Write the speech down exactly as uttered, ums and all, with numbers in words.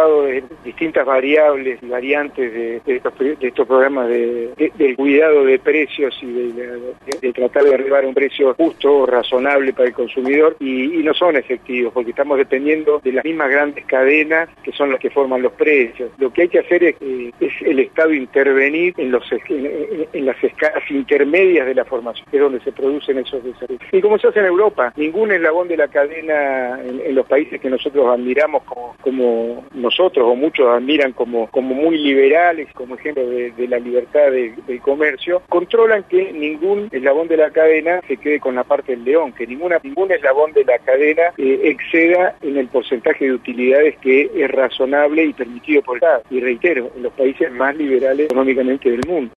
comprobado en distintas variables y variantes de, de, estos, de estos programas de, de, del cuidado de precios y de, de, de tratar de arribar a un precio justo, razonable para el consumidor, y, y no son efectivos, porque estamos dependiendo de las mismas grandes cadenas que son las que forman los precios. Lo que hay que hacer es, eh, es el Estado intervenir en, los, en, en, en las escalas intermedias de la formación, que es donde se producen esos desarrollos. Y como se hace en Europa, ningún eslabón de la cadena en, en los países que nosotros admiramos como, como nosotros, o muchos admiran como, como muy liberales, como ejemplo de, de la libertad de, del comercio, controlan que ningún eslabón de la cadena se quede con la parte del león, que ninguna, ningún eslabón de la cadena eh, exceda en el porcentaje de utilidades que es razonable y permitido por el Estado. Y reitero, en los países más liberales económicamente del mundo.